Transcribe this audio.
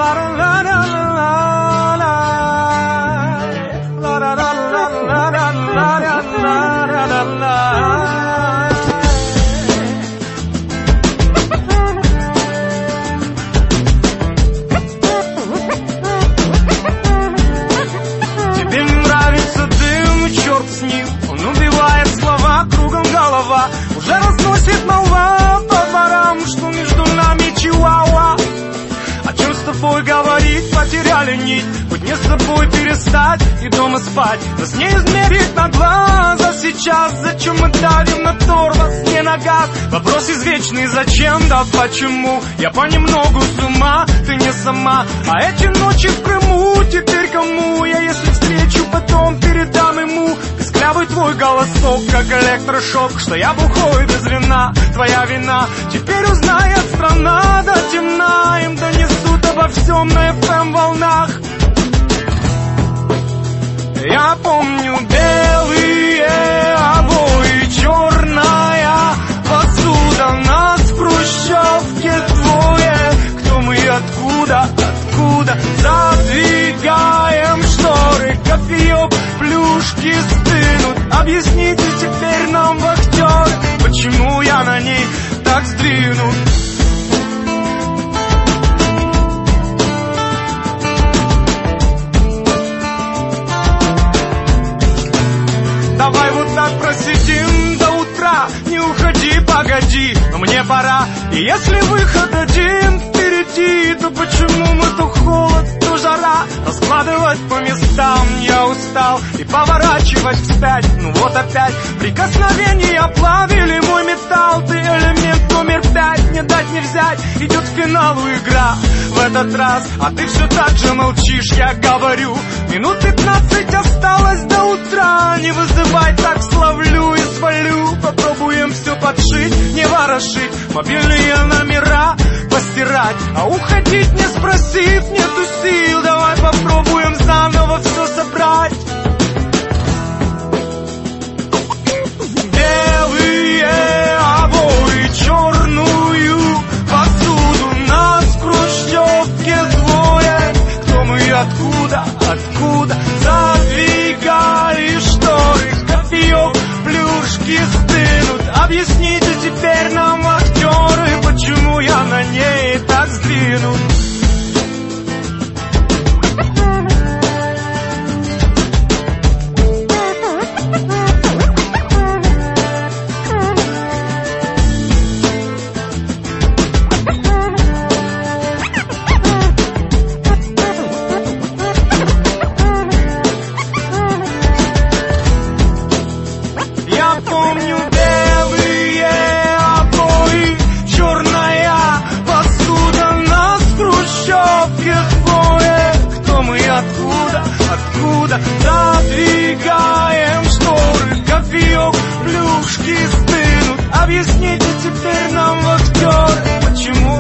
Тебе не нравится дым, черт с ним. Он убивает слова, кругом голова. Уже разносит молва по дворам, что между нами чиуауа. О чем с тобой говорить, потеряли нить. Хоть не с тобой перестать и дома спать. Нас не измерить на глаз, а сейчас зачем мы давим на тормоз, не на газ? Вопрос извечный, зачем, да почему? Я понемногу с ума, ты не сама. А эти ночи в Крыму теперь кому? Я если встречу, потом передам ему. Писклявый твой голосок, как электрошок. Что я бухой без вина, твоя вина. Теперь узнает страна, да темна. Им донесут обо всем на FM-волнах. Я помню белые обои, черная посуда. Нас в хрущевке двое. Кто мы и откуда, откуда? Задвигаем шторы, кофеек, плюшки стынут. Объясните теперь нам, вахтер, почему я на ней так сдвинут. Давай вот так просидим до утра. Не уходи, погоди, но мне пора. И если выход один впереди, то почему мы то холод, то жара? Раскладывать по местам я устал. И поворачивать вспять, ну вот опять. Прикосновения плавили мой металл. Ты элемент номер 5, не дать не взять. Идет к финалу игра в этот раз. А ты все так же молчишь, я говорю. Минут 15 осталось до утра. Не вызывай, так словлю и свалю. Попробуем все подшить, не ворошить. Мобильные номера постирать. А уходить не спросив, нету сил. Давай попробуем заново все собрать. Белые обои, черную посуду. Нас в хрущевке двое. Кто мы и откуда, откуда? Задвигали шторы, кофеек, плюшки стынут. Объясните теперь нам, актеры, почему я на ней так сдвинут. Откуда задвигаем шторы, кофеек, плюшки стынут. Объясните теперь нам, вахтер, почему